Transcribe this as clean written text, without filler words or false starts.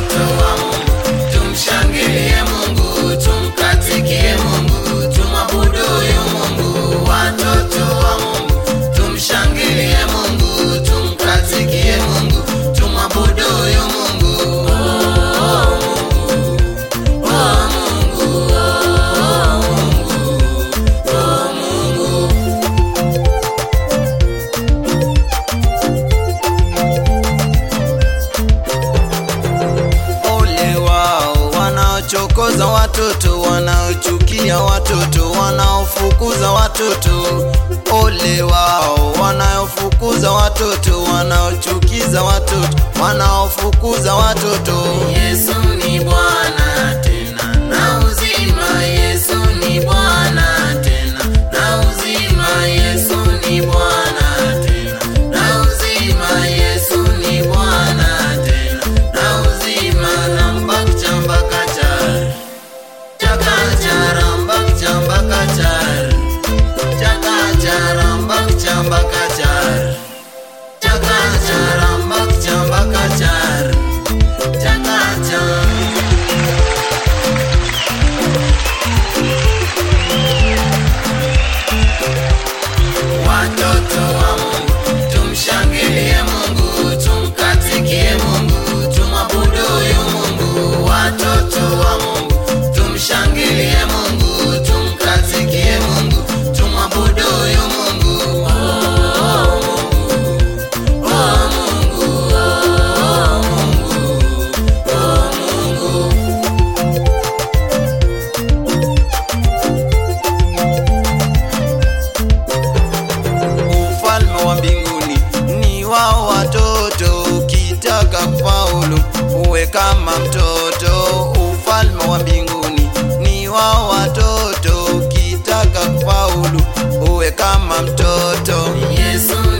Watoto wa Mungu, tumshangilie Mungu, tumkatikie Mungu, tumwabudu huyu Mungu. Watoto wa Mungu, tumshangilie Mungu, tumkatikie Mungu, tumwabudu huyu Mungu. Chokoza watoto, wanaochukia watoto, wanaofukuza watoto. Ole wao wanaofukuza watoto, wanaochukiza watoto, wanaofukuza watoto. Yesu ni Bwana tena na uzima, Yesu ni Bwana tena na uzima, Yesu ni Bwana tena na uzima, Yesu ni Bwana tena na uzima. Namba chamba kachar chakacharambak chamba kachar chakacharambak chamba kachar chakacharambak chamba kachar chakachar. Watoto wa Mungu, tumshangilie Mungu, tumkatikie Mungu, tumwabudu huyu Mungu. Watoto wa Mungu, tumshangilie Mungu, tumkatikie Mungu, tumwabudu huyu Mungu. Ufalme wa mbinguni ni wao watoto, ukitaka kufaulu uwe kama mtoto. Ufalme wa mbinguni ni wao watoto, ukitaka kufaulu uwe kama mtoto. Yesu